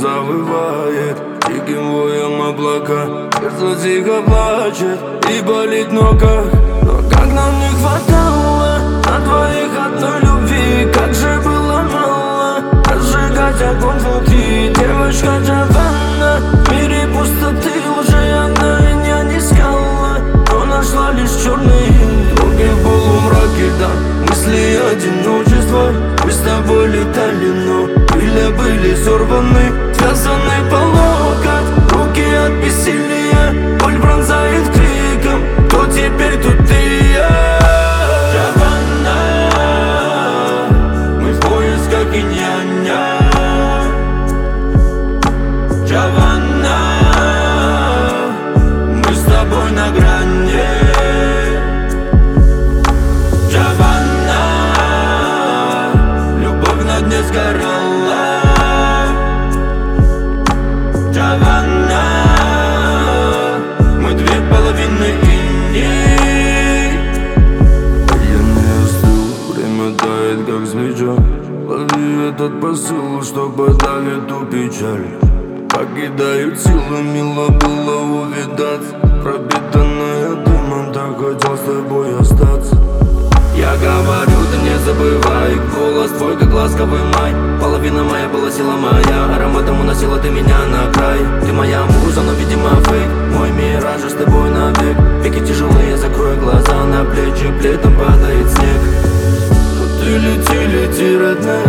завывает диким воем облака. Сердце тихо плачет и болит в ногах. Но как нам не хватало на двоих одной любви, как же было мало разжигать огонь внутри. Девочка Джованна, в мире пустоты уже она меня не искала, но нашла лишь черные дороги в полумраке, да. Мысли одиночества, мы с тобой летали, но крылья были сорваны, связаны по локоть, руки от бессилия, боль пронзает криком: кто теперь тут ты? Джованна, мы в поисках инь-яня. Джованна, мы с тобой на грани. Джованна, любовь на дне сгорала. Джованна, мы две половины иней. Я не остыл, время тает как свеча. Лови этот посыл, что подавит ту печаль. Покидают силы, мило было увидаться. Пропитанная дымом, так хотел с тобой остаться. Я говорю, ты не забывай, голос твой, как ласковый май. Половина моя была сила моя, ароматом уносила ты меня на край. Ты моя муза, но видимо фейк, мой мираж с тобой навек. Веки тяжелые, закрой глаза, на плечи плетом падает снег. Но ты лети, лети, родная,